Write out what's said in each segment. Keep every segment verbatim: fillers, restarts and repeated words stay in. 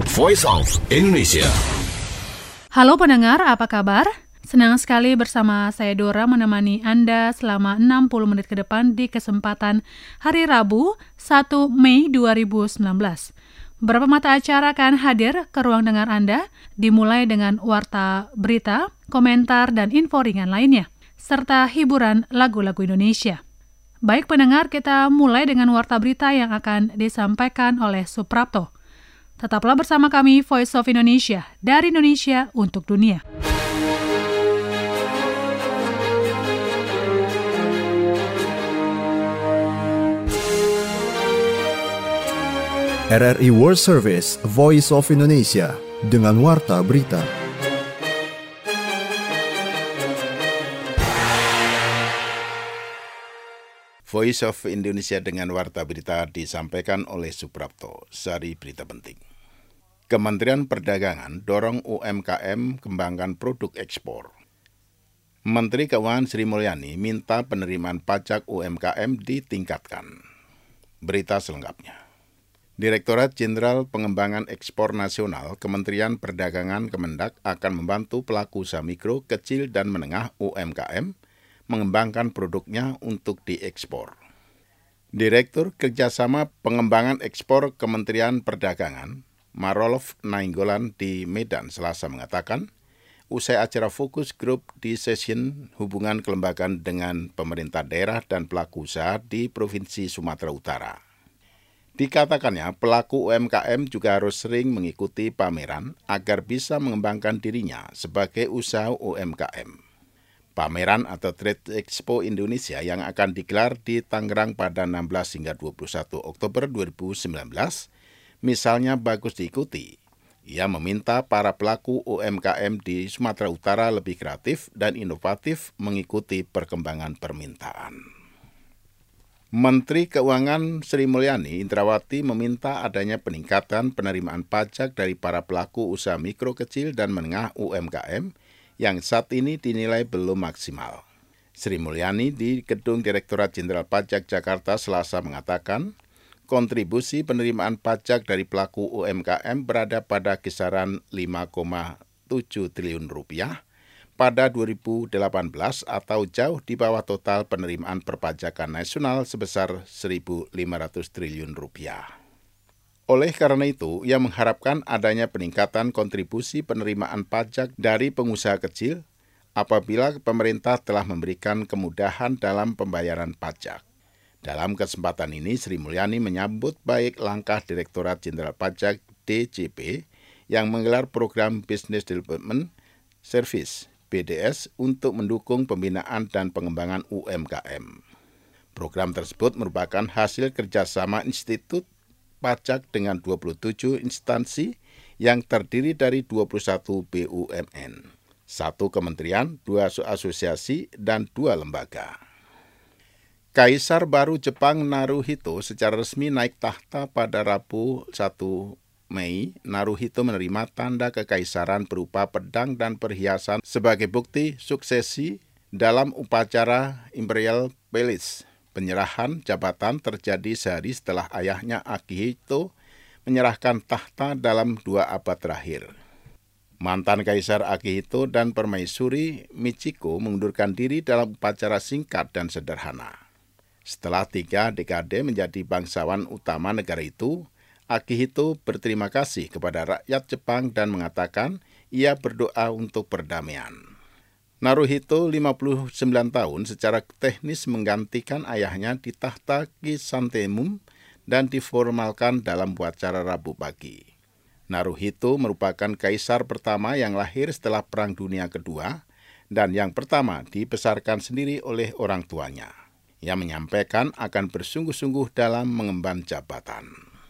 Voice of Indonesia. Halo pendengar, apa kabar? Senang sekali bersama saya Dora menemani Anda selama enam puluh menit ke depan di kesempatan hari Rabu, satu Mei dua ribu sembilan belas. Beberapa mata acara akan hadir ke ruang dengar Anda, dimulai dengan warta berita, komentar, dan info ringan lainnya, serta hiburan lagu-lagu Indonesia. Baik pendengar, kita mulai dengan warta berita yang akan disampaikan oleh Suprapto. Tetaplah bersama kami Voice of Indonesia, dari Indonesia untuk dunia. R R I World Service, Voice of Indonesia, dengan warta berita. Voice of Indonesia dengan warta berita disampaikan oleh Suprapto. Sari berita penting. Kementerian Perdagangan dorong U M K M kembangkan produk ekspor. Menteri Keuangan Sri Mulyani minta penerimaan pajak U M K M ditingkatkan. Berita selengkapnya. Direktorat Jenderal Pengembangan Ekspor Nasional Kementerian Perdagangan Kemendak akan membantu pelaku usaha mikro, kecil, dan menengah U M K M mengembangkan produknya untuk diekspor. Direktur Kerjasama Pengembangan Ekspor Kementerian Perdagangan, Marolov Nainggolan di Medan Selasa mengatakan, usai acara fokus grup di session hubungan kelembagaan dengan pemerintah daerah dan pelaku usaha di Provinsi Sumatera Utara. Dikatakannya, pelaku U M K M juga harus sering mengikuti pameran agar bisa mengembangkan dirinya sebagai usaha U M K M. Pameran atau Trade Expo Indonesia yang akan digelar di Tangerang pada enam belas hingga dua puluh satu Oktober dua ribu sembilan belas, misalnya bagus diikuti. Ia meminta para pelaku U M K M di Sumatera Utara lebih kreatif dan inovatif mengikuti perkembangan permintaan. Menteri Keuangan Sri Mulyani Indrawati meminta adanya peningkatan penerimaan pajak dari para pelaku usaha mikro, kecil, dan menengah U M K M yang saat ini dinilai belum maksimal. Sri Mulyani di Gedung Direktorat Jenderal Pajak Jakarta Selasa mengatakan, kontribusi penerimaan pajak dari pelaku U M K M berada pada kisaran lima koma tujuh triliun rupiah pada dua ribu delapan belas atau jauh di bawah total penerimaan perpajakan nasional sebesar seribu lima ratus triliun rupiah. Oleh karena itu, ia mengharapkan adanya peningkatan kontribusi penerimaan pajak dari pengusaha kecil apabila pemerintah telah memberikan kemudahan dalam pembayaran pajak. Dalam kesempatan ini, Sri Mulyani menyambut baik langkah Direktorat Jenderal Pajak D J P yang menggelar program Business Development Service B D S untuk mendukung pembinaan dan pengembangan U M K M. Program tersebut merupakan hasil kerjasama Institut Pajak dengan dua puluh tujuh instansi yang terdiri dari dua puluh satu B U M N, satu kementerian, dua asosiasi, dan dua lembaga. Kaisar baru Jepang Naruhito secara resmi naik tahta pada Rabu satu Mei. Naruhito menerima tanda kekaisaran berupa pedang dan perhiasan sebagai bukti suksesi dalam upacara Imperial Palace. Penyerahan jabatan terjadi sehari setelah ayahnya Akihito menyerahkan tahta dalam dua abad terakhir. Mantan Kaisar Akihito dan Permaisuri Michiko mengundurkan diri dalam upacara singkat dan sederhana. Setelah tiga dekade menjadi bangsawan utama negara itu, Akihito berterima kasih kepada rakyat Jepang dan mengatakan ia berdoa untuk perdamaian. Naruhito, lima puluh sembilan tahun, secara teknis menggantikan ayahnya di tahta Chrysanthemum dan diformalkan dalam upacara Rabu pagi. Naruhito merupakan kaisar pertama yang lahir setelah Perang Dunia Kedua dan yang pertama dibesarkan sendiri oleh orang tuanya. Ia menyampaikan akan bersungguh-sungguh dalam mengemban jabatan.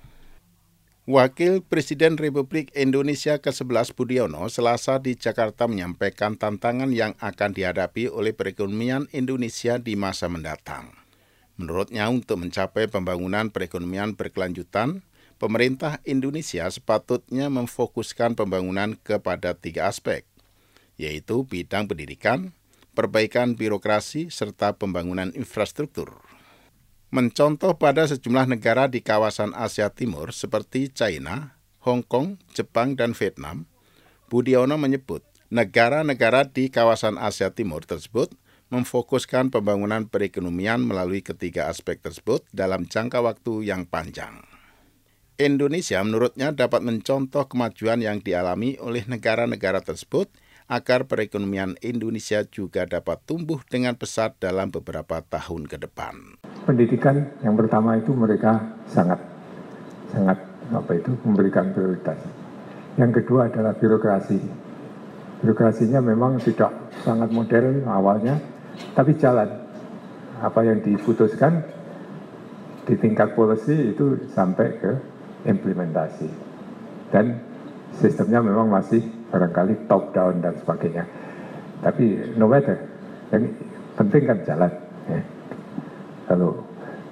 Wakil Presiden Republik Indonesia ke sebelas Budiono Selasa di Jakarta menyampaikan tantangan yang akan dihadapi oleh perekonomian Indonesia di masa mendatang. Menurutnya, untuk mencapai pembangunan perekonomian berkelanjutan, pemerintah Indonesia sepatutnya memfokuskan pembangunan kepada tiga aspek, yaitu bidang pendidikan, perbaikan birokrasi, serta pembangunan infrastruktur. Mencontoh pada sejumlah negara di kawasan Asia Timur seperti China, Hong Kong, Jepang, dan Vietnam, Budiono menyebut negara-negara di kawasan Asia Timur tersebut memfokuskan pembangunan perekonomian melalui ketiga aspek tersebut dalam jangka waktu yang panjang. Indonesia menurutnya dapat mencontoh kemajuan yang dialami oleh negara-negara tersebut agar perekonomian Indonesia juga dapat tumbuh dengan pesat dalam beberapa tahun ke depan. Pendidikan yang pertama itu mereka sangat sangat apa itu memberikan prioritas. Yang kedua adalah birokrasi. Birokrasinya memang tidak sangat modern awalnya, tapi jalan. Apa yang diputuskan di tingkat policy itu sampai ke implementasi. Dan sistemnya memang masih barangkali top down dan sebagainya. Tapi no matter, yang penting kan jalan. Ya. Kalau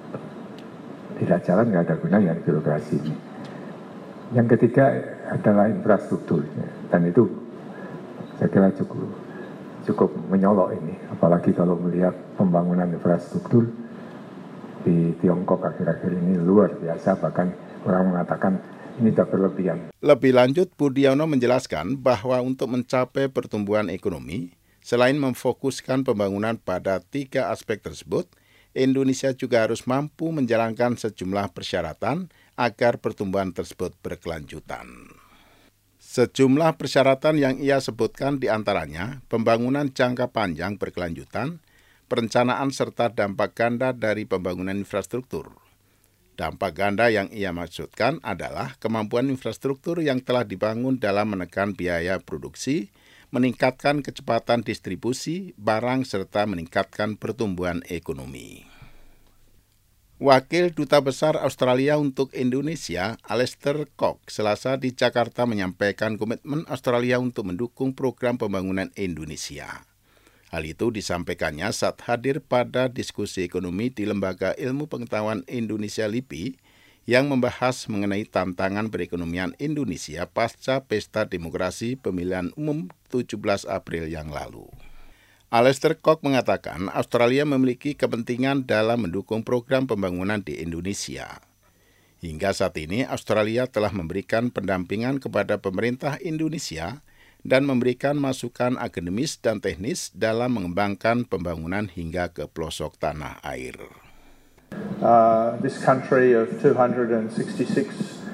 tidak jalan nggak ada gunanya birokrasi. Yang ketiga adalah infrastruktur, ya. Dan itu saya kira cukup cukup menyolok ini, apalagi kalau melihat pembangunan infrastruktur di Tiongkok akhir-akhir ini luar biasa, bahkan orang mengatakan ini tak berlebihan. Lebih lanjut, Budiono menjelaskan bahwa untuk mencapai pertumbuhan ekonomi, selain memfokuskan pembangunan pada tiga aspek tersebut, Indonesia juga harus mampu menjalankan sejumlah persyaratan agar pertumbuhan tersebut berkelanjutan. Sejumlah persyaratan yang ia sebutkan diantaranya pembangunan jangka panjang berkelanjutan, perencanaan serta dampak ganda dari pembangunan infrastruktur. Dampak ganda yang ia maksudkan adalah kemampuan infrastruktur yang telah dibangun dalam menekan biaya produksi, meningkatkan kecepatan distribusi barang serta meningkatkan pertumbuhan ekonomi. Wakil Duta Besar Australia untuk Indonesia, Alistair Cox, Selasa di Jakarta menyampaikan komitmen Australia untuk mendukung program pembangunan Indonesia. Hal itu disampaikannya saat hadir pada diskusi ekonomi di Lembaga Ilmu Pengetahuan Indonesia L I P I yang membahas mengenai tantangan perekonomian Indonesia pasca Pesta Demokrasi Pemilihan Umum tujuh belas April yang lalu. Alistair Cox mengatakan Australia memiliki kepentingan dalam mendukung program pembangunan di Indonesia. Hingga saat ini Australia telah memberikan pendampingan kepada pemerintah Indonesia dan memberikan masukan akademis dan teknis dalam mengembangkan pembangunan hingga ke pelosok tanah air. Uh, this country of two hundred sixty-six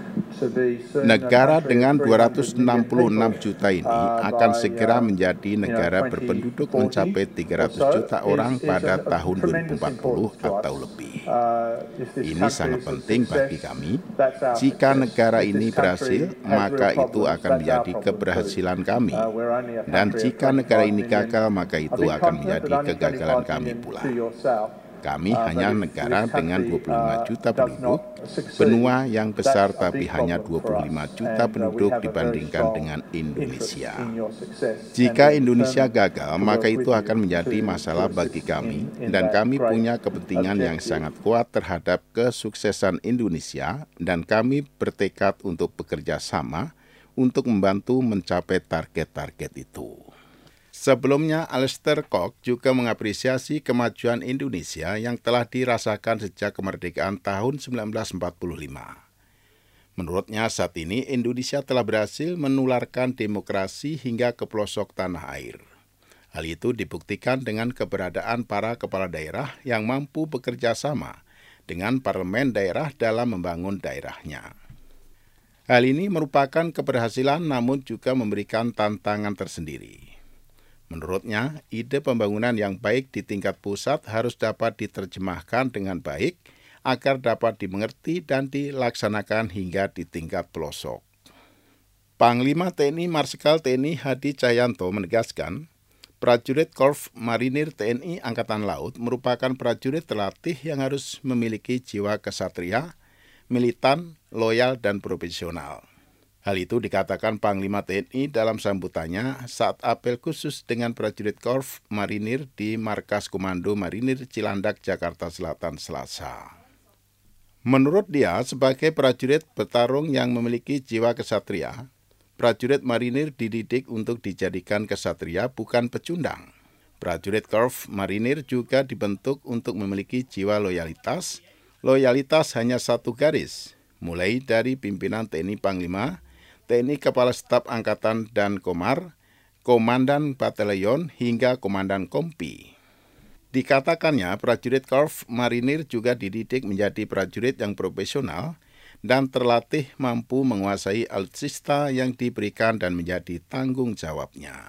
Negara dengan dua ratus enam puluh enam juta ini akan segera menjadi negara berpenduduk mencapai tiga ratus juta orang pada tahun dua ribu empat puluh atau lebih. Ini sangat penting bagi kami. Jika negara ini berhasil, maka itu akan menjadi keberhasilan kami. Dan jika negara ini gagal, maka itu akan menjadi kegagalan kami pula. Kami hanya negara dengan dua puluh lima juta penduduk, benua yang besar tapi hanya dua puluh lima juta penduduk dibandingkan dengan Indonesia. Jika Indonesia gagal, maka itu akan menjadi masalah bagi kami, dan kami punya kepentingan yang sangat kuat terhadap kesuksesan Indonesia, dan kami bertekad untuk bekerja sama untuk membantu mencapai target-target itu. Sebelumnya, Alistair Cox juga mengapresiasi kemajuan Indonesia yang telah dirasakan sejak kemerdekaan tahun sembilan belas empat puluh lima. Menurutnya, saat ini Indonesia telah berhasil menularkan demokrasi hingga ke pelosok tanah air. Hal itu dibuktikan dengan keberadaan para kepala daerah yang mampu bekerja sama dengan parlemen daerah dalam membangun daerahnya. Hal ini merupakan keberhasilan namun juga memberikan tantangan tersendiri. Menurutnya, ide pembangunan yang baik di tingkat pusat harus dapat diterjemahkan dengan baik agar dapat dimengerti dan dilaksanakan hingga di tingkat pelosok. Panglima T N I Marsikal T N I Hadi Cahyanto menegaskan, prajurit Korps Marinir T N I Angkatan Laut merupakan prajurit terlatih yang harus memiliki jiwa kesatria, militan, loyal, dan profesional. Hal itu dikatakan Panglima T N I dalam sambutannya saat apel khusus dengan prajurit Korps Marinir di Markas Komando Marinir Cilandak, Jakarta Selatan, Selasa. Menurut dia, sebagai prajurit bertarung yang memiliki jiwa kesatria, prajurit marinir dididik untuk dijadikan kesatria bukan pecundang. Prajurit Korps Marinir juga dibentuk untuk memiliki jiwa loyalitas. Loyalitas hanya satu garis, mulai dari pimpinan T N I Panglima T N I Kepala Staf Angkatan dan Komar, Komandan Batalion hingga Komandan Kompi. Dikatakannya prajurit Korps Marinir juga dididik menjadi prajurit yang profesional dan terlatih mampu menguasai alutsista yang diberikan dan menjadi tanggung jawabnya.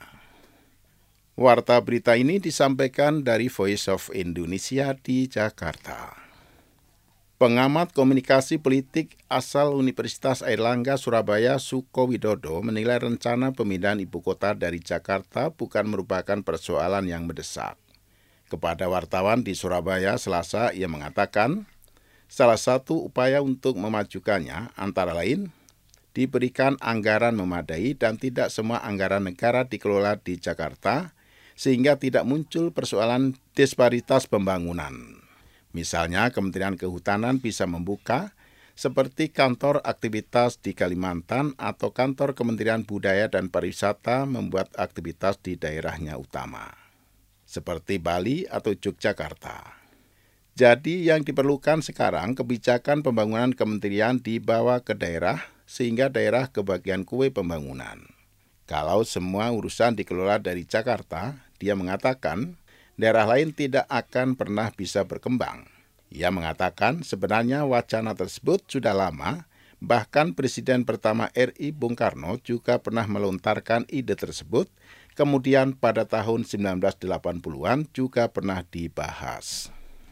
Warta berita ini disampaikan dari Voice of Indonesia di Jakarta. Pengamat komunikasi politik asal Universitas Airlangga Surabaya Suko Widodo menilai rencana pemindahan ibu kota dari Jakarta bukan merupakan persoalan yang mendesak. Kepada wartawan di Surabaya Selasa, ia mengatakan, salah satu upaya untuk memajukannya antara lain diberikan anggaran memadai dan tidak semua anggaran negara dikelola di Jakarta sehingga tidak muncul persoalan disparitas pembangunan. Misalnya Kementerian Kehutanan bisa membuka seperti kantor aktivitas di Kalimantan atau kantor Kementerian Budaya dan Pariwisata membuat aktivitas di daerahnya utama, seperti Bali atau Yogyakarta. Jadi yang diperlukan sekarang kebijakan pembangunan kementerian dibawa ke daerah sehingga daerah kebagian kue pembangunan. Kalau semua urusan dikelola dari Jakarta, dia mengatakan daerah lain tidak akan pernah bisa berkembang. Ia mengatakan sebenarnya wacana tersebut sudah lama, bahkan Presiden pertama R I Bung Karno juga pernah melontarkan ide tersebut, kemudian pada tahun sembilan belas delapan puluhan juga pernah dibahas.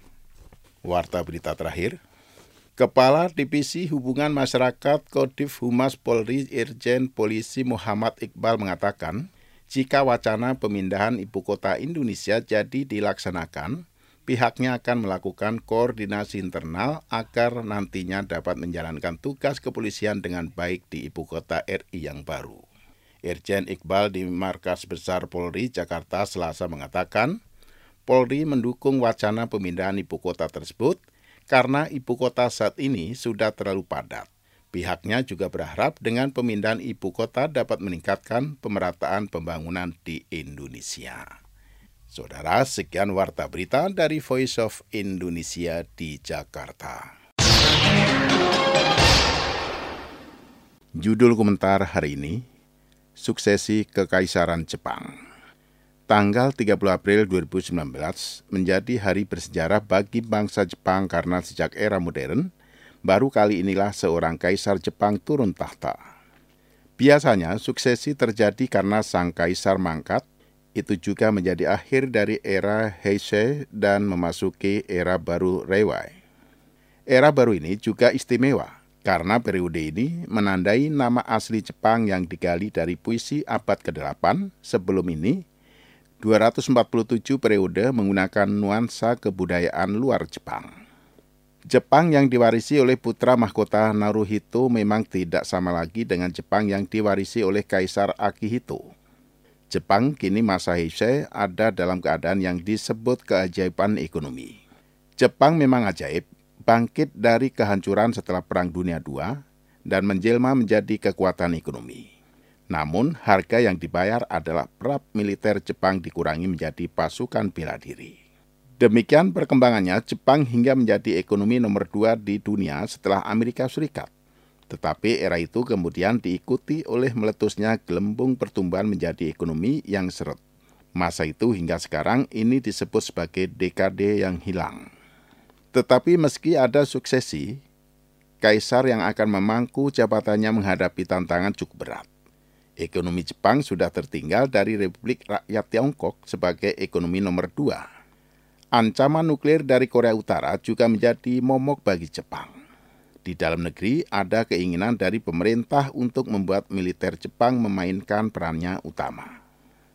Warta berita terakhir, Kepala Divisi Hubungan Masyarakat Kodim Humas Polri Irjen Polisi Muhammad Iqbal mengatakan, jika wacana pemindahan ibu kota Indonesia jadi dilaksanakan, pihaknya akan melakukan koordinasi internal agar nantinya dapat menjalankan tugas kepolisian dengan baik di ibu kota R I yang baru. Irjen Iqbal di Markas Besar Polri Jakarta Selasa mengatakan, Polri mendukung wacana pemindahan ibu kota tersebut karena ibu kota saat ini sudah terlalu padat. Pihaknya juga berharap dengan pemindahan ibu kota dapat meningkatkan pemerataan pembangunan di Indonesia. Saudara, sekian warta berita dari Voice of Indonesia di Jakarta. Judul komentar hari ini, Suksesi Kekaisaran Jepang. Tanggal tiga puluh April dua ribu sembilan belas menjadi hari bersejarah bagi bangsa Jepang karena sejak era modern, baru kali inilah seorang kaisar Jepang turun tahta. Biasanya suksesi terjadi karena sang kaisar mangkat, itu juga menjadi akhir dari era Heisei dan memasuki era baru Reiwa. Era baru ini juga istimewa, karena periode ini menandai nama asli Jepang yang digali dari puisi abad kedelapan sebelum ini, dua ratus empat puluh tujuh periode menggunakan nuansa kebudayaan luar Jepang. Jepang yang diwarisi oleh putra mahkota Naruhito memang tidak sama lagi dengan Jepang yang diwarisi oleh Kaisar Akihito. Jepang kini masa Heisei ada dalam keadaan yang disebut keajaiban ekonomi. Jepang memang ajaib, bangkit dari kehancuran setelah Perang Dunia kedua dan menjelma menjadi kekuatan ekonomi. Namun, harga yang dibayar adalah perang militer Jepang dikurangi menjadi pasukan bela diri. Demikian perkembangannya, Jepang hingga menjadi ekonomi nomor dua di dunia setelah Amerika Serikat. Tetapi era itu kemudian diikuti oleh meletusnya gelembung pertumbuhan menjadi ekonomi yang seret. Masa itu hingga sekarang ini disebut sebagai dekade yang hilang. Tetapi meski ada suksesi, kaisar yang akan memangku jabatannya menghadapi tantangan cukup berat. Ekonomi Jepang sudah tertinggal dari Republik Rakyat Tiongkok sebagai ekonomi nomor dua. Ancaman nuklir dari Korea Utara juga menjadi momok bagi Jepang. Di dalam negeri ada keinginan dari pemerintah untuk membuat militer Jepang memainkan perannya utama.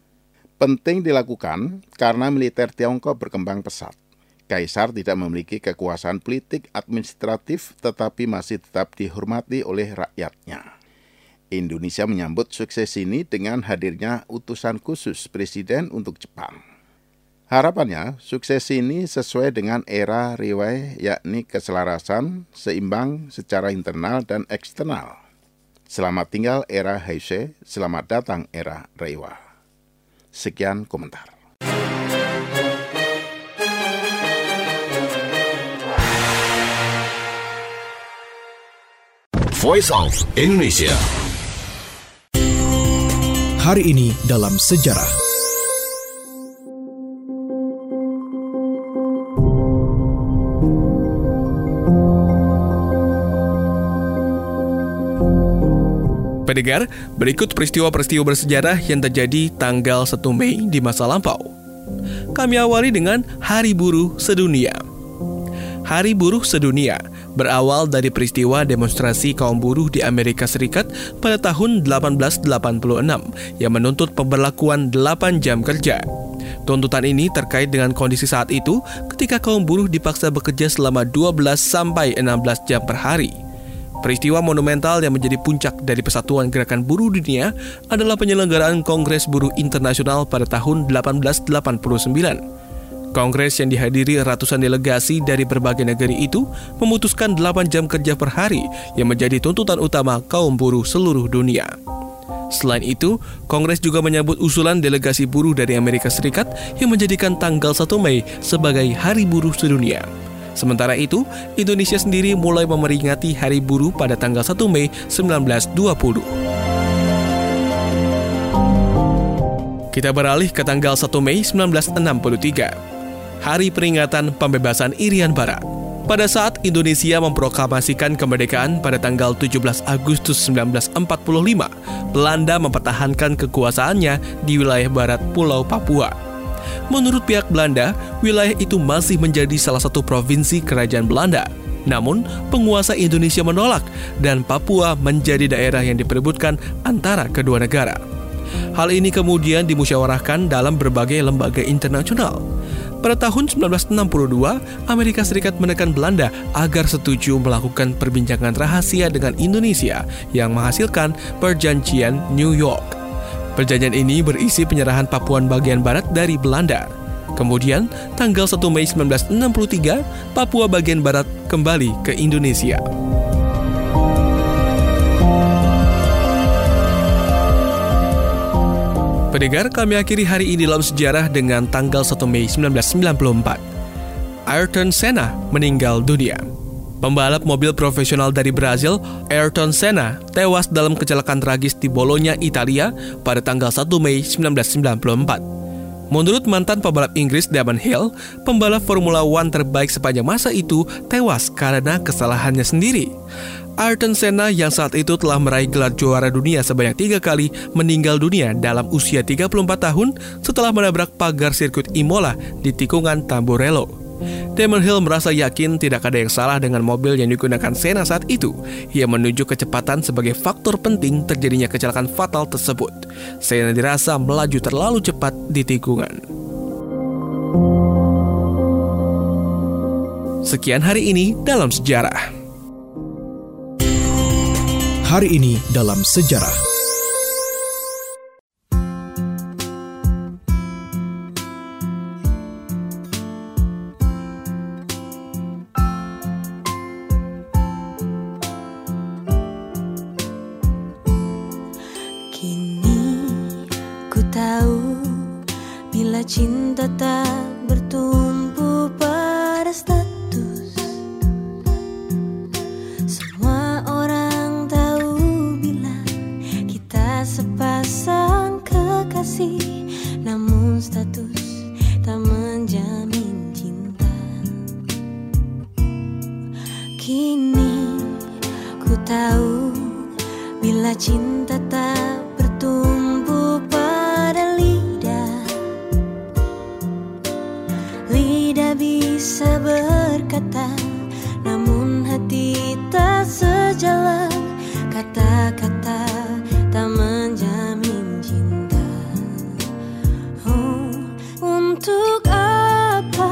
Penting dilakukan karena militer Tiongkok berkembang pesat. Kaisar tidak memiliki kekuasaan politik administratif tetapi masih tetap dihormati oleh rakyatnya. Indonesia menyambut sukses ini dengan hadirnya utusan khusus Presiden untuk Jepang. Harapannya, sukses ini sesuai dengan era Reiwa, yakni keselarasan, seimbang secara internal dan eksternal. Selamat tinggal era Heisei, selamat datang era Reiwa. Sekian komentar. Voice of Indonesia. Hari ini dalam sejarah. Pendengar, berikut peristiwa-peristiwa bersejarah yang terjadi tanggal satu Mei di masa lampau. Kami awali dengan Hari Buruh Sedunia. Hari Buruh Sedunia berawal dari peristiwa demonstrasi kaum buruh di Amerika Serikat pada tahun delapan belas delapan puluh enam yang menuntut pemberlakuan delapan jam kerja. Tuntutan ini terkait dengan kondisi saat itu ketika kaum buruh dipaksa bekerja selama dua belas sampai enam belas jam per hari. Peristiwa monumental yang menjadi puncak dari Persatuan Gerakan Buruh Dunia adalah penyelenggaraan Kongres Buruh Internasional pada tahun delapan belas delapan puluh sembilan. Kongres yang dihadiri ratusan delegasi dari berbagai negeri itu memutuskan delapan jam kerja per hari yang menjadi tuntutan utama kaum buruh seluruh dunia. Selain itu, Kongres juga menyambut usulan delegasi buruh dari Amerika Serikat yang menjadikan tanggal satu Mei sebagai Hari Buruh Sedunia. Sementara itu, Indonesia sendiri mulai memperingati Hari Buruh pada tanggal satu Mei sembilan belas dua puluh. Kita beralih ke tanggal satu Mei sembilan belas enam puluh tiga, Hari Peringatan Pembebasan Irian Barat. Pada saat Indonesia memproklamasikan kemerdekaan pada tanggal tujuh belas Agustus sembilan belas empat puluh lima, Belanda mempertahankan kekuasaannya di wilayah barat Pulau Papua. Menurut pihak Belanda, wilayah itu masih menjadi salah satu provinsi kerajaan Belanda. Namun, penguasa Indonesia menolak dan Papua menjadi daerah yang diperebutkan antara kedua negara. Hal ini kemudian dimusyawarahkan dalam berbagai lembaga internasional. Pada tahun sembilan belas enam puluh dua, Amerika Serikat menekan Belanda agar setuju melakukan perbincangan rahasia dengan Indonesia yang menghasilkan Perjanjian New York. Perjanjian ini berisi penyerahan Papua bagian barat dari Belanda. Kemudian, tanggal satu Mei sembilan belas enam puluh tiga, Papua bagian barat kembali ke Indonesia. Pendengar, kami akhiri hari ini dalam sejarah dengan tanggal satu Mei sembilan belas sembilan puluh empat. Ayrton Senna meninggal dunia. Pembalap mobil profesional dari Brazil, Ayrton Senna, tewas dalam kecelakaan tragis di Bologna, Italia pada tanggal satu Mei sembilan belas sembilan puluh empat. Menurut mantan pembalap Inggris Damon Hill, pembalap Formula One terbaik sepanjang masa itu tewas karena kesalahannya sendiri. Ayrton Senna yang saat itu telah meraih gelar juara dunia sebanyak tiga kali meninggal dunia dalam usia tiga puluh empat tahun setelah menabrak pagar sirkuit Imola di tikungan Tamburello. Damon Hill merasa yakin tidak ada yang salah dengan mobil yang digunakan Senna saat itu. Ia menunjuk kecepatan sebagai faktor penting terjadinya kecelakaan fatal tersebut. Senna dirasa melaju terlalu cepat di tikungan. Sekian hari ini dalam sejarah. Hari ini dalam sejarah. Cinta tak bertumpu pada status. Semua orang tahu bila kita sepasang kekasih, namun status tak menjamin cinta. Kini ku tahu bila cinta tak bertumpu pada lidah. Lidah bisa berkata, namun hati tak sejalan. Kata-kata tak menjamin cinta. Oh, untuk apa?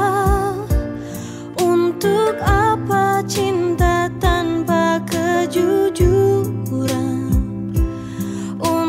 Untuk apa cinta tanpa kejujuran?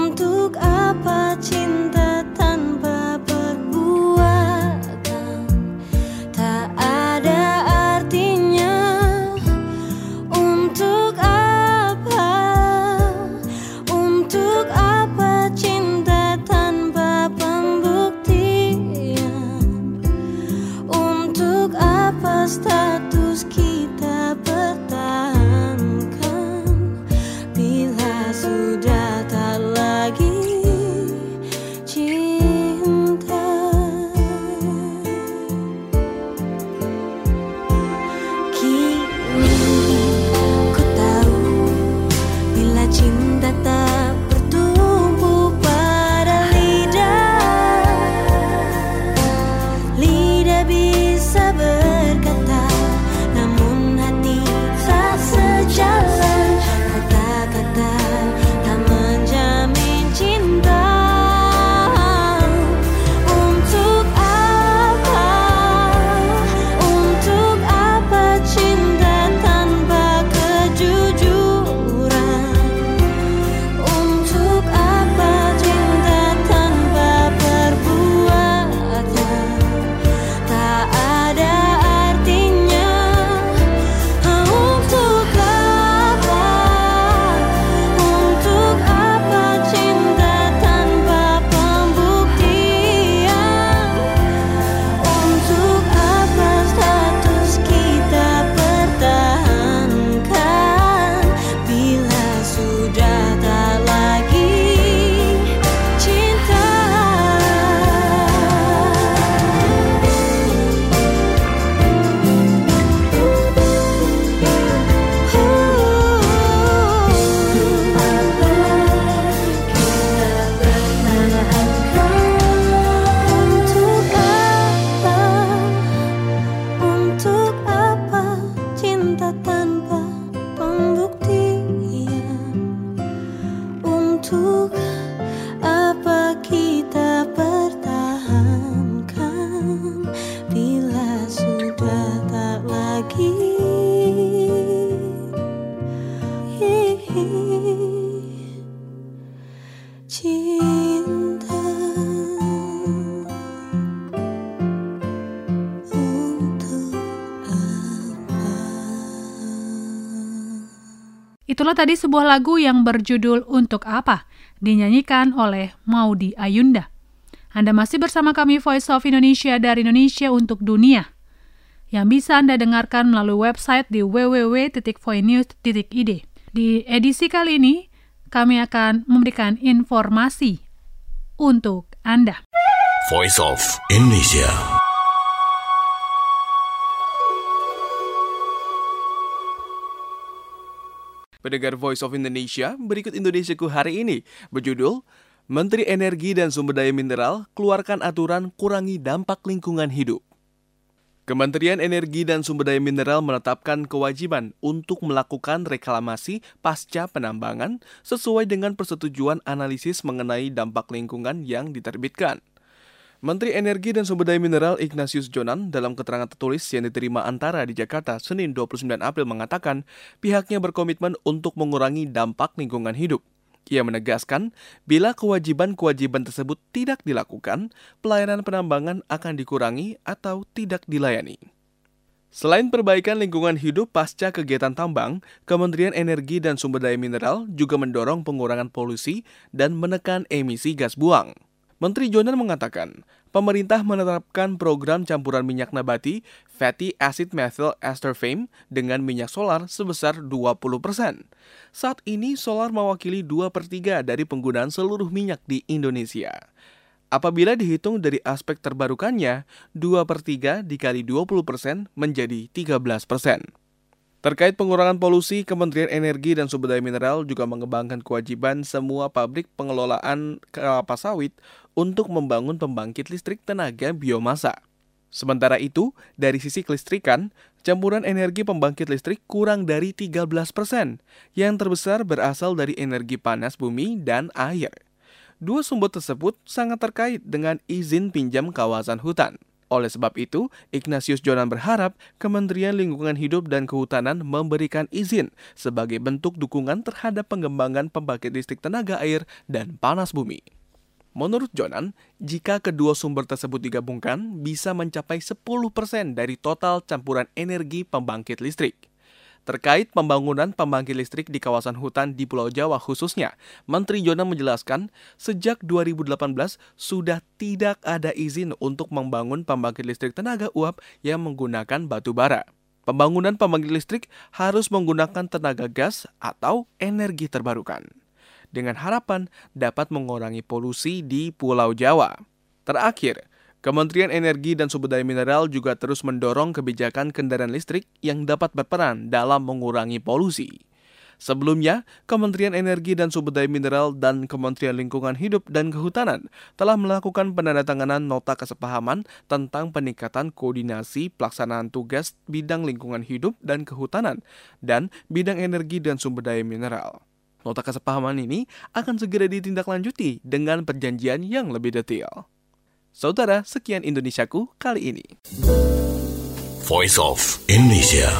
Itulah tadi sebuah lagu yang berjudul Untuk Apa, dinyanyikan oleh Maudy Ayunda. Anda masih bersama kami Voice of Indonesia dari Indonesia untuk Dunia, yang bisa Anda dengarkan melalui website di w w w titik voinews titik i d. Di edisi kali ini, kami akan memberikan informasi untuk Anda. Voice of Indonesia. Pendengar Voice of Indonesia, berikut Indonesiaku hari ini berjudul Menteri Energi dan Sumber Daya Mineral keluarkan aturan kurangi dampak lingkungan hidup. Kementerian Energi dan Sumber Daya Mineral menetapkan kewajiban untuk melakukan reklamasi pasca penambangan sesuai dengan persetujuan analisis mengenai dampak lingkungan yang diterbitkan. Menteri Energi dan Sumber Daya Mineral Ignatius Jonan dalam keterangan tertulis yang diterima Antara di Jakarta Senin dua puluh sembilan April mengatakan pihaknya berkomitmen untuk mengurangi dampak lingkungan hidup. Ia menegaskan bila kewajiban-kewajiban tersebut tidak dilakukan, pelayanan penambangan akan dikurangi atau tidak dilayani. Selain perbaikan lingkungan hidup pasca kegiatan tambang, Kementerian Energi dan Sumber Daya Mineral juga mendorong pengurangan polusi dan menekan emisi gas buang. Menteri Jonan mengatakan, pemerintah menetapkan program campuran minyak nabati fatty acid methyl ester fame dengan minyak solar sebesar dua puluh persen. Saat ini solar mewakili dua per tiga dari penggunaan seluruh minyak di Indonesia. Apabila dihitung dari aspek terbarukannya, dua per tiga dikali dua puluh persen menjadi tiga belas persen. Terkait pengurangan polusi, Kementerian Energi dan Sumber Daya Mineral juga mengembangkan kewajiban semua pabrik pengelolaan kelapa sawit untuk membangun pembangkit listrik tenaga biomasa. Sementara itu, dari sisi kelistrikan, campuran energi pembangkit listrik kurang dari tiga belas persen, yang terbesar berasal dari energi panas bumi dan air. Dua sumber tersebut sangat terkait dengan izin pinjam kawasan hutan. Oleh sebab itu, Ignatius Jonan berharap Kementerian Lingkungan Hidup dan Kehutanan memberikan izin sebagai bentuk dukungan terhadap pengembangan pembangkit listrik tenaga air dan panas bumi. Menurut Jonan, jika kedua sumber tersebut digabungkan, bisa mencapai sepuluh persen dari total campuran energi pembangkit listrik. Terkait pembangunan pembangkit listrik di kawasan hutan di Pulau Jawa khususnya, Menteri Jonan menjelaskan sejak dua ribu delapan belas sudah tidak ada izin untuk membangun pembangkit listrik tenaga uap yang menggunakan batu bara. Pembangunan pembangkit listrik harus menggunakan tenaga gas atau energi terbarukan, dengan harapan dapat mengurangi polusi di Pulau Jawa. Terakhir, Kementerian Energi dan Sumber Daya Mineral juga terus mendorong kebijakan kendaraan listrik yang dapat berperan dalam mengurangi polusi. Sebelumnya, Kementerian Energi dan Sumber Daya Mineral dan Kementerian Lingkungan Hidup dan Kehutanan telah melakukan penandatanganan nota kesepahaman tentang peningkatan koordinasi pelaksanaan tugas bidang lingkungan hidup dan kehutanan dan bidang energi dan sumber daya mineral. Nota kesepahaman ini akan segera ditindaklanjuti dengan perjanjian yang lebih detail. Saudara, sekian Indonesiaku kali ini. Voice of Indonesia.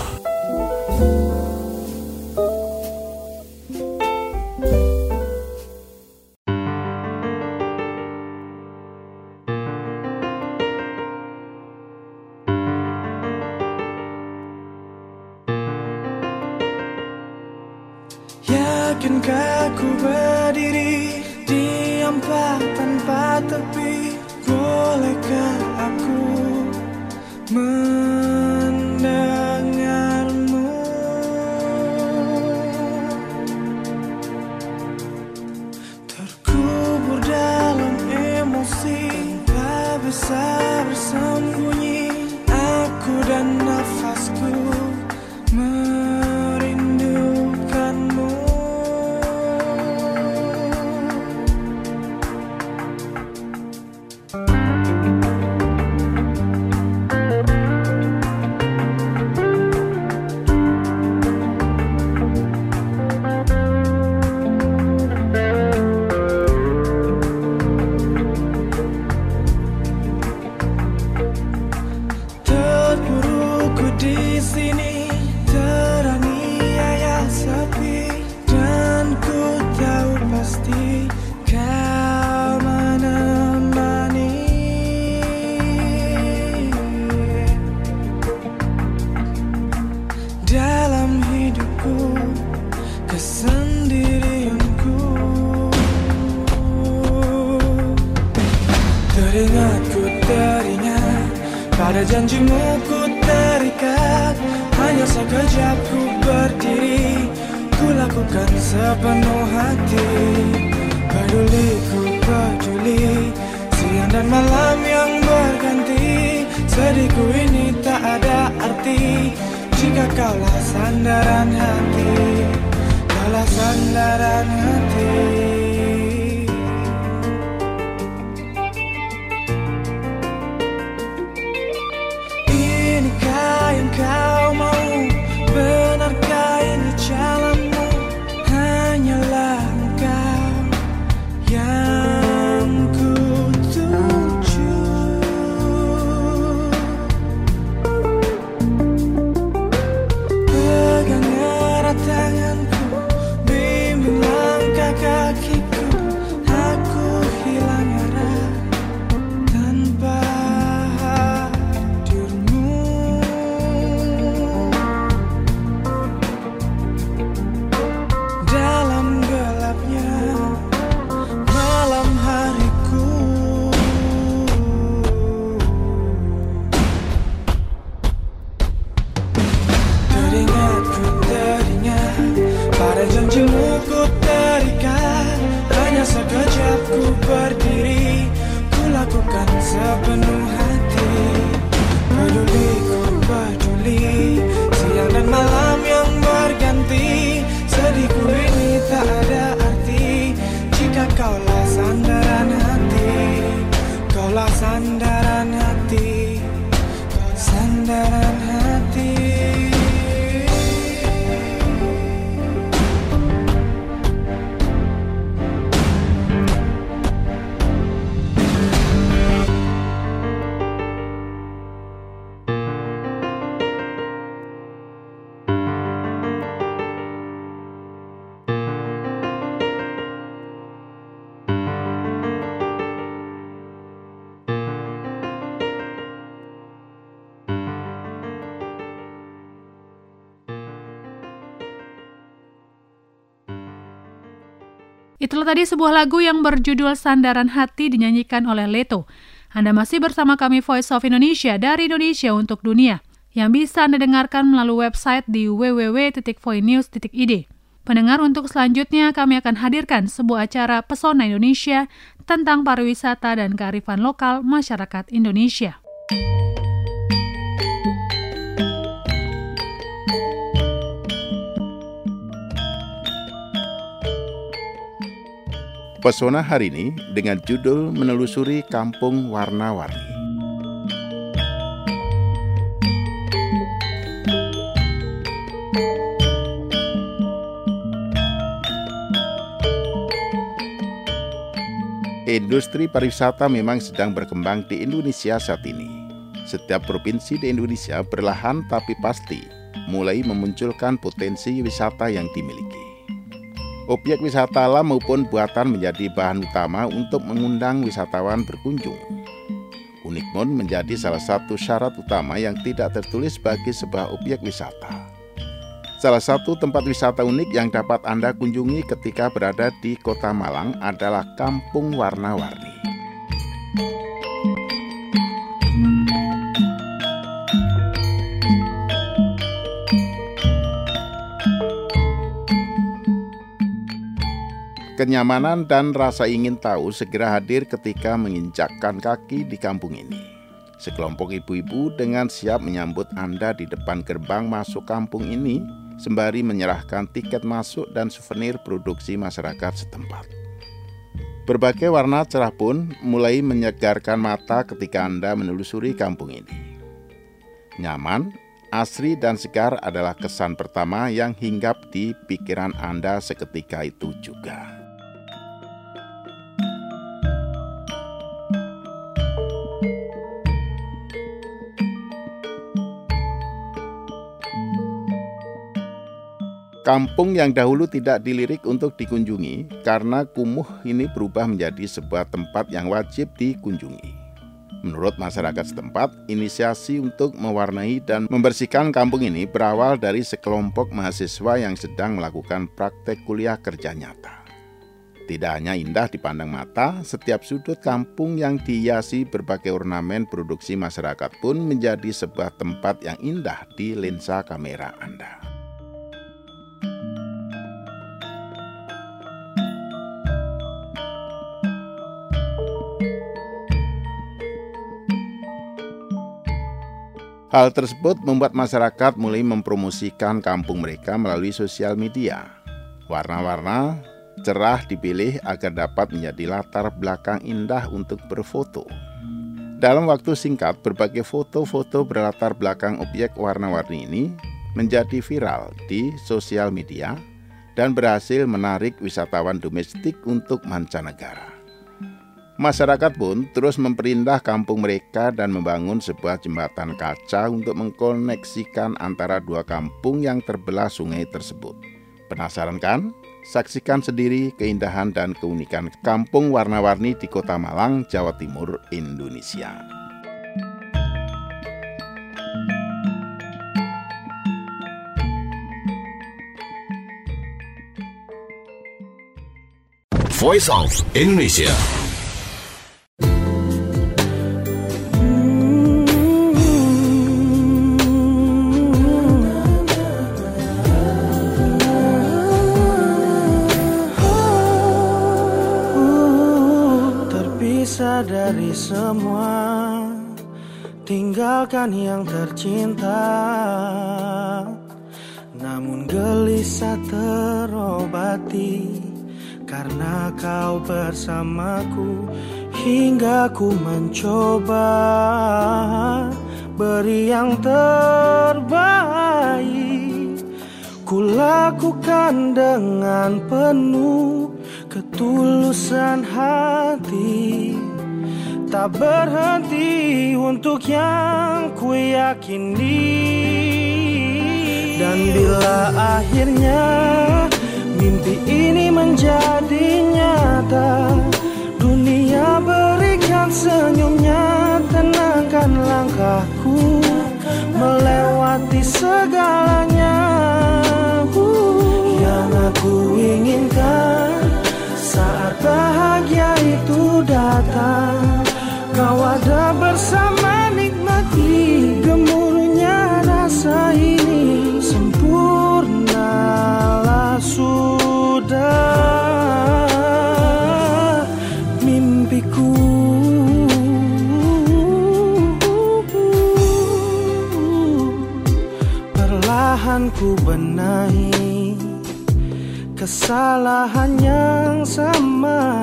Yakinkah ku berdiri di empat tanpa tepi? Bolehkah aku mendengarmu? Terkubur dalam emosi, tak bisa bersembunyi. Aku dan nafasku merindukanmu. kesendirianku. Teringat ku teringat, pada janjimu ku terikat. Hanya sekejap ku berdiri, ku lakukan sepenuh hati. Peduli ku peduli, siang dan malam yang berganti. Sedihku ini tak ada arti jika kaulah sandaran hati, kaulah sandaran hati. Inikah yang kau mau? Benarkah ini jalanmu? Hanyalah engkau yang ku tuju. Pegang erat tanganku, bimbing langkah kakiku. Aku hilang arah tanpa hadirmu. Dalam gelapnya malam hariku, teringat ku teringat, pada janjimu ku terikat. Hanya sekejap ku berdiri, ku lakukan sepenuh hati. Peduli ku peduli, siang dan malam yang berganti. Sedihku ini tak ada arti jika kaulah sandaran hati, kaulah sandaran hati, sandaran hati. Itulah tadi sebuah lagu yang berjudul Sandaran Hati dinyanyikan oleh Leto. Anda masih bersama kami Voice of Indonesia dari Indonesia untuk dunia, yang bisa Anda dengarkan melalui website di w w w titik voinews titik i d. Pendengar, untuk selanjutnya kami akan hadirkan sebuah acara Pesona Indonesia tentang pariwisata dan kearifan lokal masyarakat Indonesia. Pesona hari ini dengan judul Menelusuri Kampung Warna-Warni. Industri pariwisata memang sedang berkembang di Indonesia saat ini. Setiap provinsi di Indonesia perlahan tapi pasti mulai memunculkan potensi wisata yang dimiliki. Objek wisata alam maupun buatan menjadi bahan utama untuk mengundang wisatawan berkunjung. Unik Moon menjadi salah satu syarat utama yang tidak tertulis bagi sebuah objek wisata. Salah satu tempat wisata unik yang dapat Anda kunjungi ketika berada di Kota Malang adalah Kampung Warna-Warni. Kenyamanan dan rasa ingin tahu segera hadir ketika menginjakkan kaki di kampung ini. Sekelompok ibu-ibu dengan siap menyambut Anda di depan gerbang masuk kampung ini, sembari menyerahkan tiket masuk dan souvenir produksi masyarakat setempat. Berbagai warna cerah pun mulai menyegarkan mata ketika Anda menelusuri kampung ini. Nyaman, asri dan segar adalah kesan pertama yang hinggap di pikiran Anda seketika itu juga. Kampung yang dahulu tidak dilirik untuk dikunjungi karena kumuh ini berubah menjadi sebuah tempat yang wajib dikunjungi. Menurut masyarakat setempat, inisiasi untuk mewarnai dan membersihkan kampung ini berawal dari sekelompok mahasiswa yang sedang melakukan praktek kuliah kerja nyata. Tidak hanya indah dipandang mata, setiap sudut kampung yang dihiasi berbagai ornamen produksi masyarakat pun menjadi sebuah tempat yang indah di lensa kamera Anda. Hal tersebut membuat masyarakat mulai mempromosikan kampung mereka melalui sosial media. Warna-warna cerah dipilih agar dapat menjadi latar belakang indah untuk berfoto. Dalam waktu singkat, berbagai foto-foto berlatar belakang objek warna-warni ini menjadi viral di sosial media dan berhasil menarik wisatawan domestik untuk mancanegara. Masyarakat pun terus memperindah kampung mereka dan membangun sebuah jembatan kaca untuk mengkoneksikan antara dua kampung yang terbelah sungai tersebut. Penasaran kan? Saksikan sendiri keindahan dan keunikan kampung warna-warni di Kota Malang, Jawa Timur, Indonesia. Voice of Indonesia. Dari semua, tinggalkan yang tercinta. Namun gelisah terobati karena kau bersamaku. Hingga ku mencoba beri yang terbaik. Ku lakukan dengan penuh ketulusan hati, tak berhenti untuk yang ku yakini. Dan bila akhirnya mimpi ini menjadi nyata, dunia berikan senyumnya, tenangkan langkahku melewati segalanya. Yang aku inginkan saat bahagia itu datang, kau ada bersama, nikmati gemuruhnya rasa ini. Sempurnalah sudah mimpiku. Perlahan ku benahi kesalahan yang sama,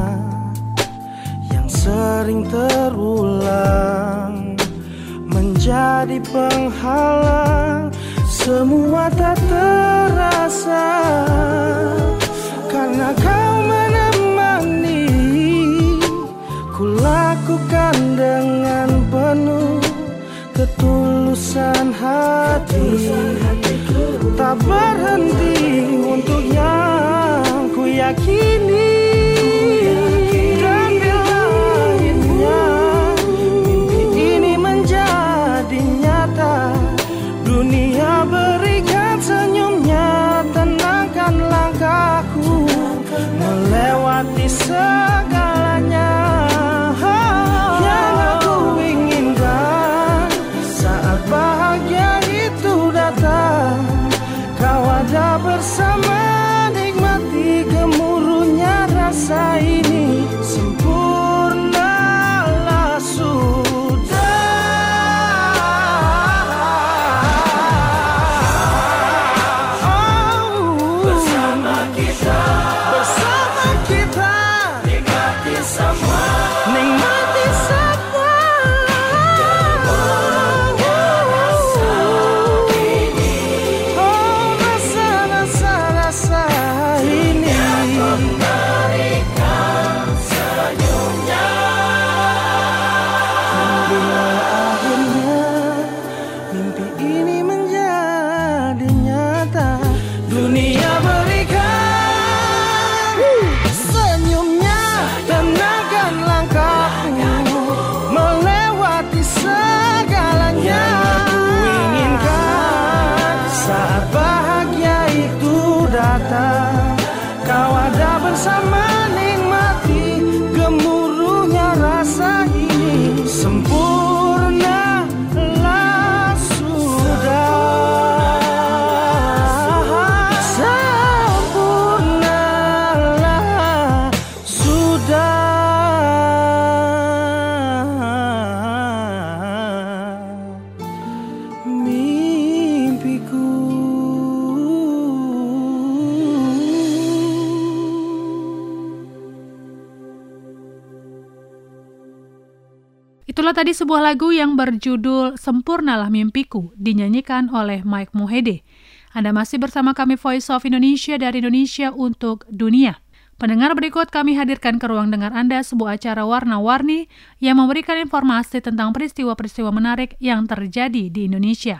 yang sering terulang, menjadi penghalang. Semua tak terasa karena kau menemani. Ku lakukan dengan penuh ketulusan hati, tak berhenti untuk yang ku yakini. Dan bila akhirnya mimpi ini menjadi nyata, dunia berikan senyumnya, tenangkan langkahku melewati segalanya. Yang aku inginkan saat bahagia itu datang, kau ada bersama, nikmati gemuruhnya rasa ini. Sempurnalah sudah. Oh, bersama kita, bersama kita, nikmati semua, nikmati semua. Dunia berikan Itulah tadi sebuah lagu yang berjudul Sempurnalah Mimpiku, dinyanyikan oleh Mike Mohede. Anda masih bersama kami Voice of Indonesia dari Indonesia untuk Dunia. Pendengar, berikut kami hadirkan ke ruang dengar Anda sebuah acara warna-warni yang memberikan informasi tentang peristiwa-peristiwa menarik yang terjadi di Indonesia.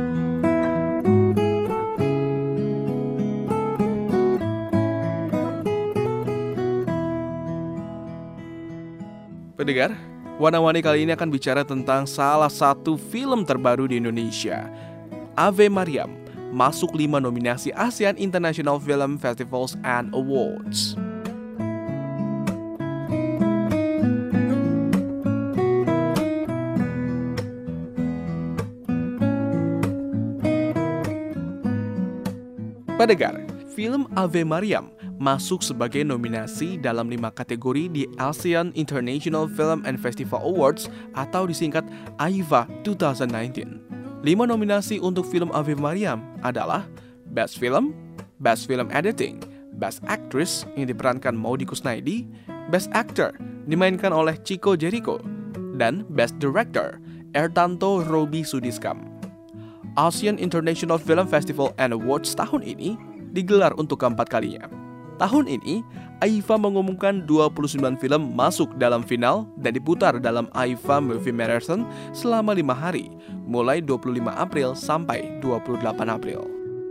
Pendengar, warna-warni kali ini akan bicara tentang salah satu film terbaru di Indonesia, Ave Maryam, masuk lima nominasi ASEAN International Film Festivals and Awards. Pendengar, film Ave Maryam masuk sebagai nominasi dalam lima kategori di ASEAN International Film and Festival Awards atau disingkat A I F A dua ribu sembilan belas. Lima nominasi untuk film Ave Maryam adalah Best Film, Best Film Editing, Best Actress yang diperankan Maudy Kusnaidi, Best Actor dimainkan oleh Chico Jericho, dan Best Director Ertanto Roby Sudiskam. ASEAN International Film Festival and Awards tahun ini digelar untuk keempat kalinya. Tahun ini, A I F A mengumumkan dua puluh sembilan film masuk dalam final dan diputar dalam A I F A Movie Marathon selama lima hari, mulai dua puluh lima April sampai dua puluh delapan April.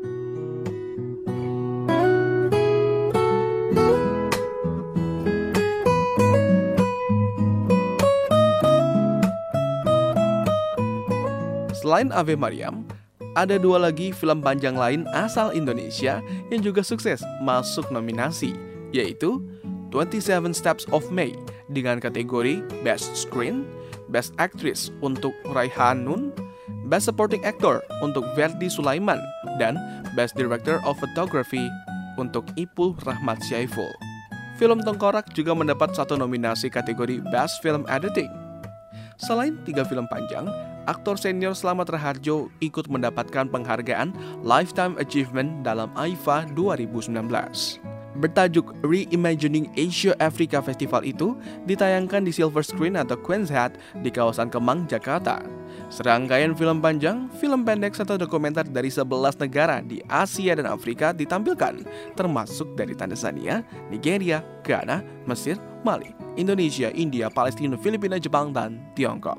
Selain Ave Maryam, ada dua lagi film panjang lain asal Indonesia yang juga sukses masuk nominasi, yaitu twenty-seven Steps of May dengan kategori Best Screen, Best Actress untuk Raihan Nun, Best Supporting Actor untuk Verdi Sulaiman, dan Best Director of Photography untuk Ipul Rahmat Syaiful. Film Tengkorak juga mendapat satu nominasi kategori Best Film Editing. Selain tiga film panjang, aktor senior Slamet Raharjo ikut mendapatkan penghargaan Lifetime Achievement dalam A I F A dua ribu sembilan belas. Bertajuk Reimagining Asia Africa Festival itu ditayangkan di Silver Screen atau Queen's Head di kawasan Kemang, Jakarta. Serangkaian film panjang, film pendek, serta dokumenter dari sebelas negara di Asia dan Afrika ditampilkan, termasuk dari Tanzania, Nigeria, Ghana, Mesir, Mali, Indonesia, India, Palestina, Filipina, Jepang, dan Tiongkok.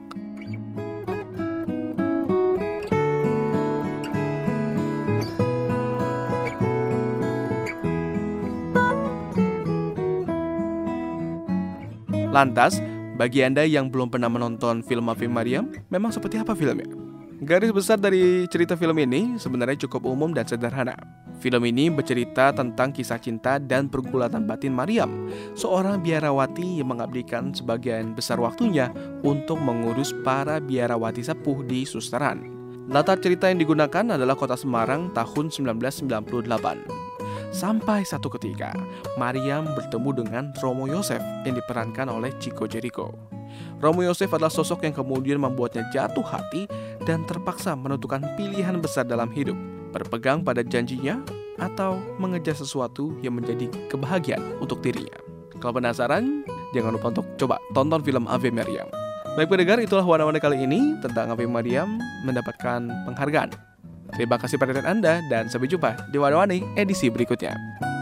Lantas, bagi Anda yang belum pernah menonton film Ave Maryam, memang seperti apa filmnya? Garis besar dari cerita film ini sebenarnya cukup umum dan sederhana. Film ini bercerita tentang kisah cinta dan pergulatan batin Maryam, seorang biarawati yang mengabdikan sebagian besar waktunya untuk mengurus para biarawati sepuh di Susteran. Latar cerita yang digunakan adalah kota Semarang tahun sembilan belas sembilan puluh delapan. Sampai satu ketika, Maryam bertemu dengan Romo Yosef yang diperankan oleh Chico Jericho. Romo Yosef adalah sosok yang kemudian membuatnya jatuh hati dan terpaksa menentukan pilihan besar dalam hidup, berpegang pada janjinya atau mengejar sesuatu yang menjadi kebahagiaan untuk dirinya. Kalau penasaran, jangan lupa untuk coba tonton film Ave Maryam. Baik pendengar, itulah warna-warni kali ini tentang Ave Maryam mendapatkan penghargaan. Terima kasih perhatian Anda dan sampai jumpa di warna-warni edisi berikutnya.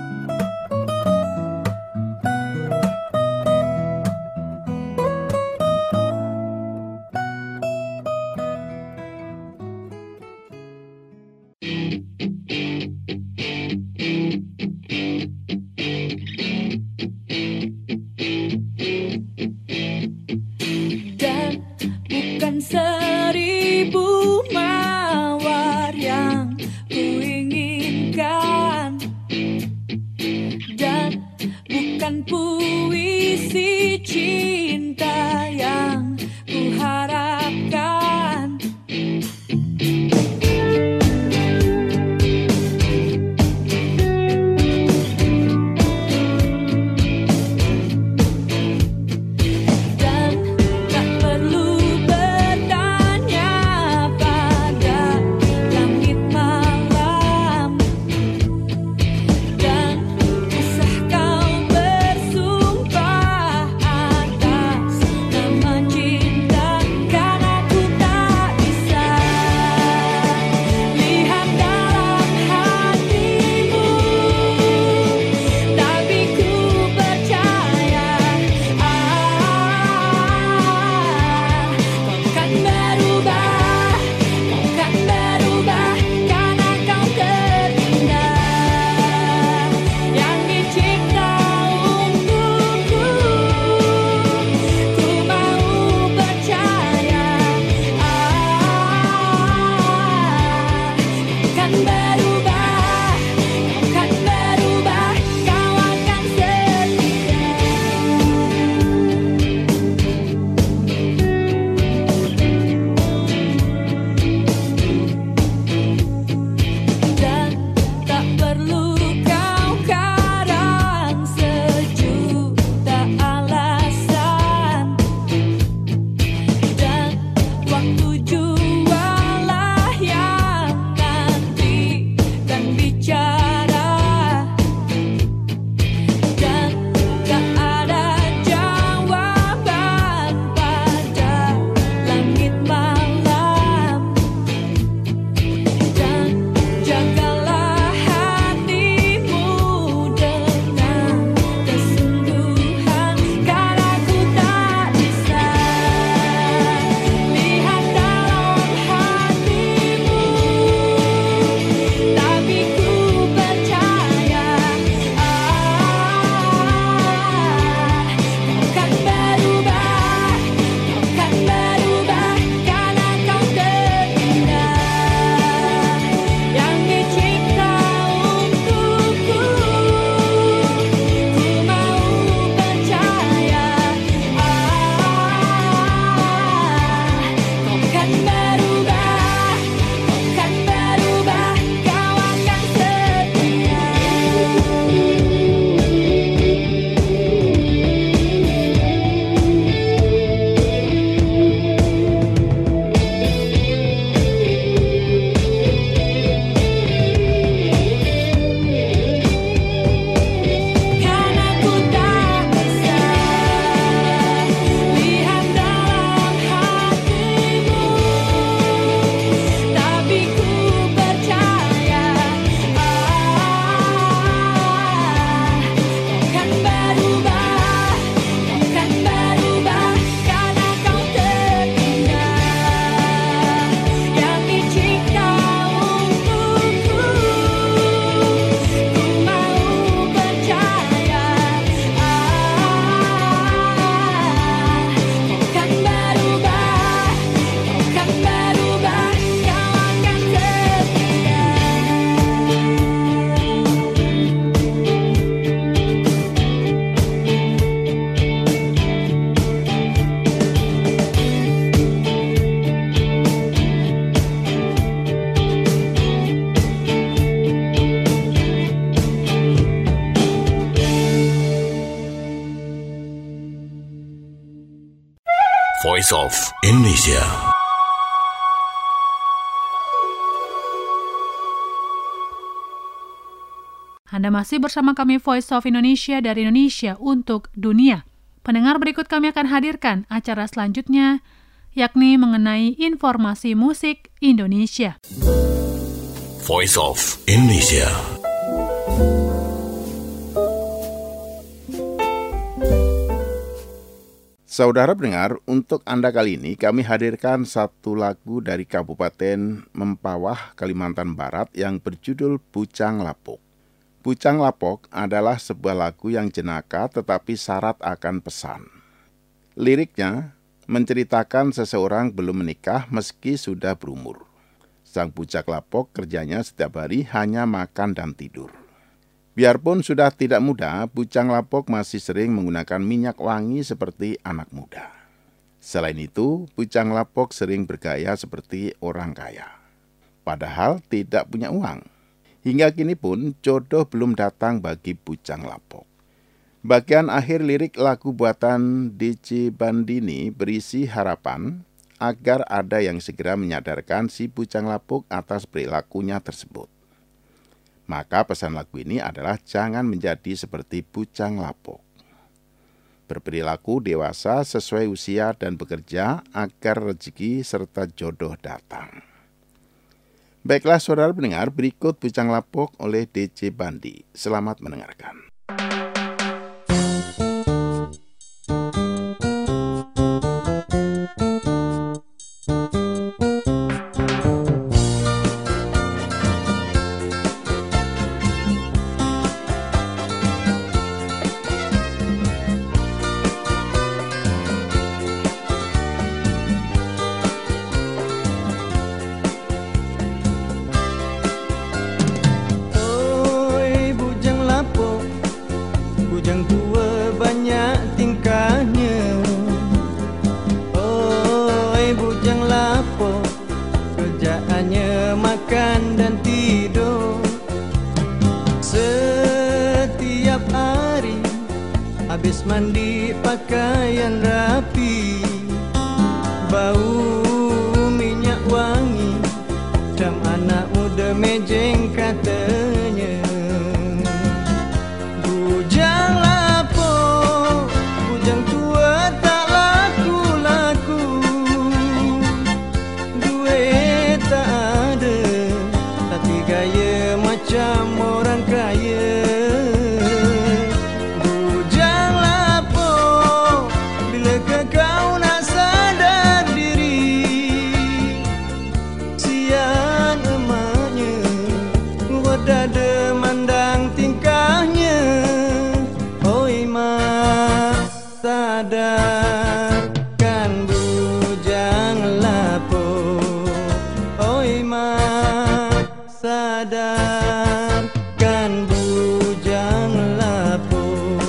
Dan bukan seribu mawar yang kuinginkan, Voice of Indonesia. Anda masih bersama kami Voice of Indonesia dari Indonesia untuk dunia. Pendengar, berikut kami akan hadirkan acara selanjutnya, yakni mengenai informasi musik Indonesia. Voice of Indonesia. Saudara pendengar, untuk Anda kali ini kami hadirkan satu lagu dari Kabupaten Mempawah, Kalimantan Barat yang berjudul Bujang Lapok. Bujang Lapok adalah sebuah lagu yang jenaka tetapi syarat akan pesan. Liriknya menceritakan seseorang belum menikah meski sudah berumur. Sang bujang lapok kerjanya setiap hari hanya makan dan tidur. Biarpun sudah tidak muda, bujang lapok masih sering menggunakan minyak wangi seperti anak muda. Selain itu, bujang lapok sering bergaya seperti orang kaya. Padahal tidak punya uang. Hingga kini pun jodoh belum datang bagi bujang lapok. Bagian akhir lirik lagu buatan D J Bandini berisi harapan agar ada yang segera menyadarkan si bujang lapok atas perilakunya tersebut. Maka pesan lagu ini adalah jangan menjadi seperti bujang lapok. Berperilaku dewasa sesuai usia dan bekerja agar rezeki serta jodoh datang. Baiklah saudara pendengar, berikut Bujang Lapok oleh D J Bandi. Selamat mendengarkan. Habis mandi pakaian rapi, bau minyak wangi, jam anak muda mejeng katanya. Bujang lapok, bujang tua tak laku-laku, duit tak ada, tapi gaya macam orang kaya. Sadarkan bujang lapok, oi mak, sadarkan bujang lapok.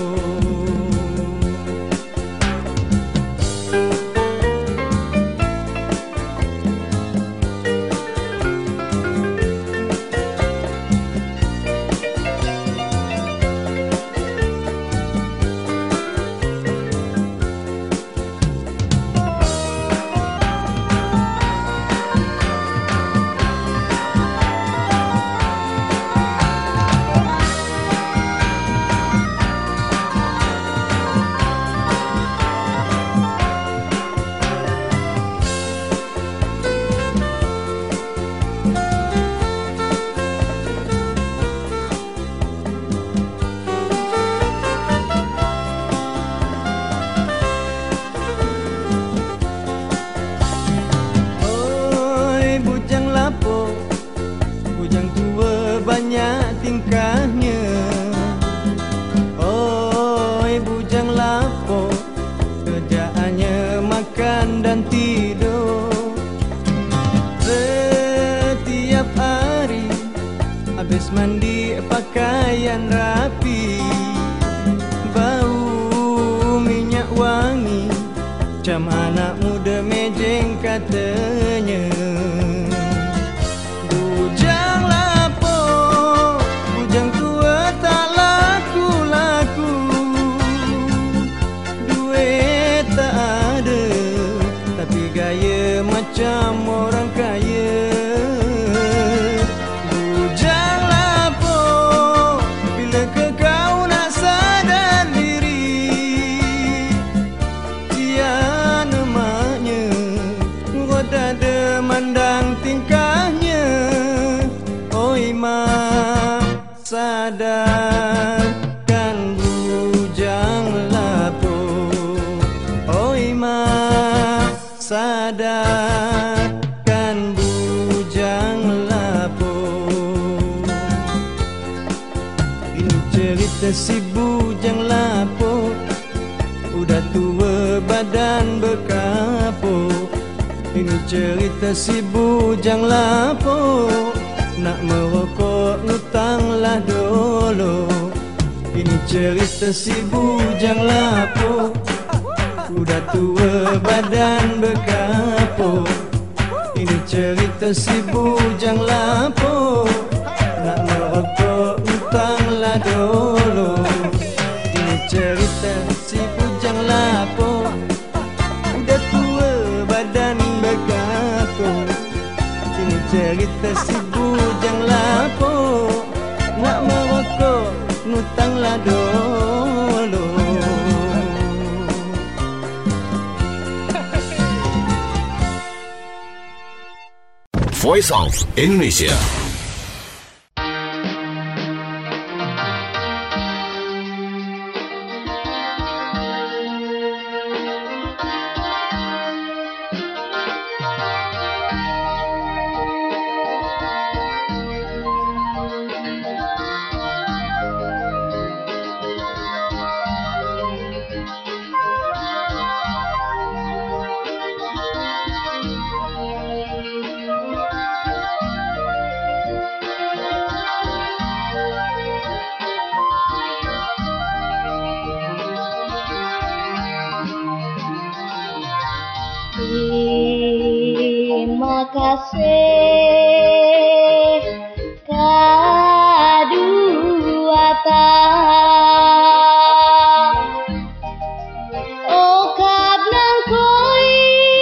Tingkahnya, oi bujang lapok, kerjaannya makan dan tidur. Setiap hari habis mandi pakaian rapi, bau minyak wangi, jam anak muda mejeng katanya. Bujang lapok, bujang tua tak laku-laku, duit tak ada, Ini cerita si bujang lapuk, udah tua badan berkapuk. Ini cerita si bujang lapuk, nak merokok ngutanglah dulu. Ini cerita si bujang lapuk, udah tua badan berkapuk. Ini cerita si bujang lapuk, nak merokok ngutanglah dulu. Ini cerita si bujang lapuk, udah tua badan berkapuk. Ini cerita si bujang lapuk, nak merokok ngutanglah dulu. Voice of Indonesia. Terima kasih kaduata, oh kadang koi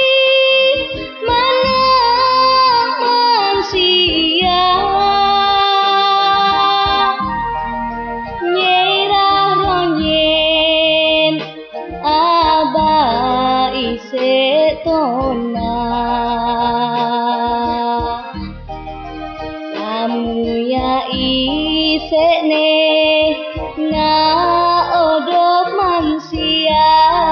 mana manusia nyerah ronyen aba ise tona. Samuya isene na odop manusia,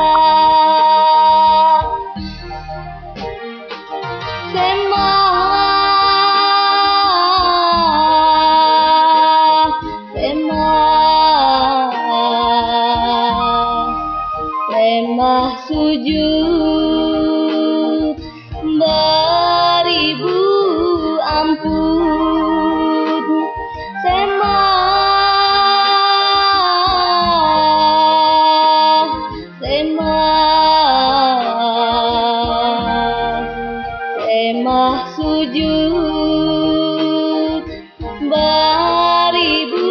semah semah semah sujud beribu ampun, semah semah semah sujud beribu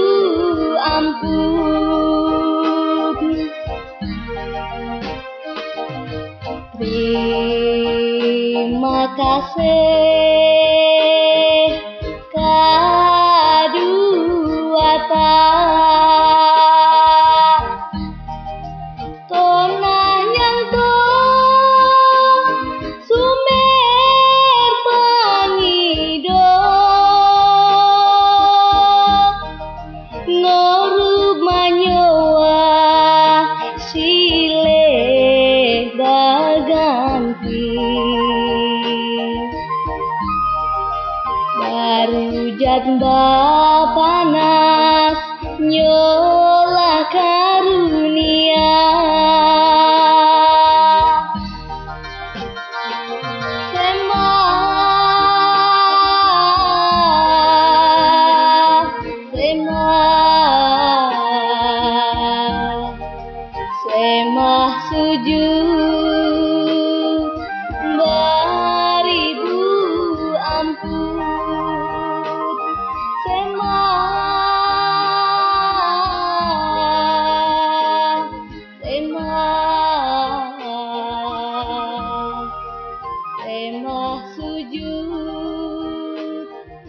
ampun. Terima kasih kaduata, tonah yang to sumer pangido ngorub manyowa sile baganti. Baru jat panas nyolah karunia, semah semah semah sujud beribu ampun, semah semah semah sujud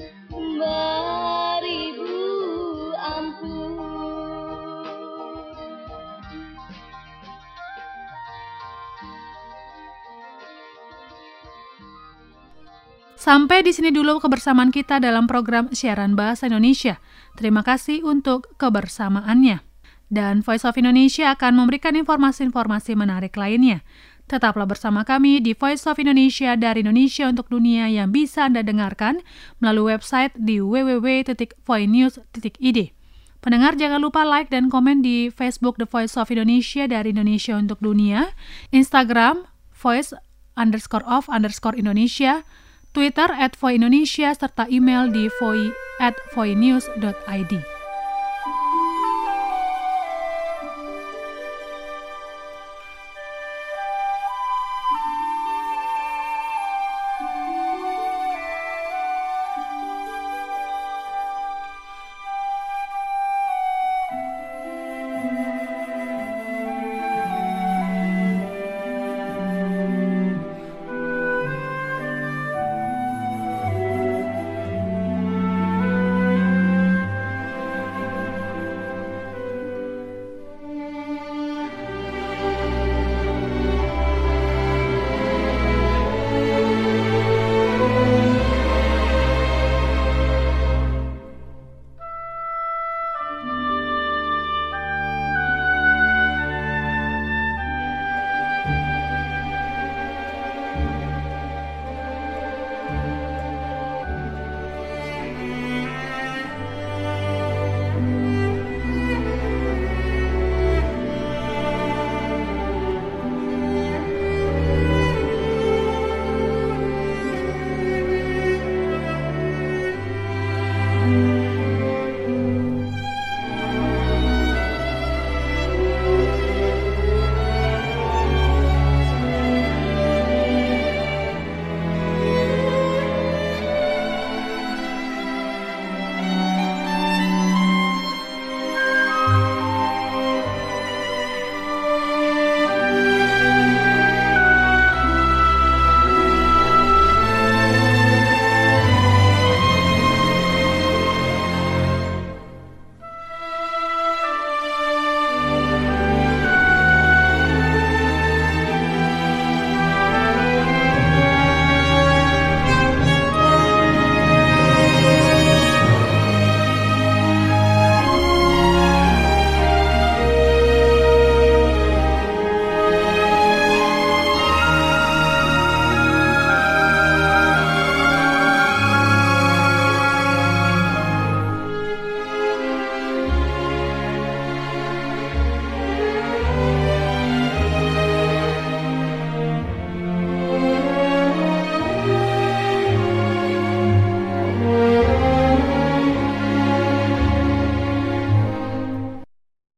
beribu ampun. Sampai di sini dulu kebersamaan kita dalam program siaran Bahasa Indonesia. Terima kasih untuk kebersamaannya. Dan Voice of Indonesia akan memberikan informasi-informasi menarik lainnya. Tetaplah bersama kami di Voice of Indonesia dari Indonesia untuk dunia yang bisa Anda dengarkan melalui website di w w w titik voinews titik i d. Pendengar jangan lupa like dan komen di Facebook The Voice of Indonesia dari Indonesia untuk Dunia, Instagram voice underscore of underscore Indonesia, Twitter at voi indonesia, serta email di voi at voinews dot id.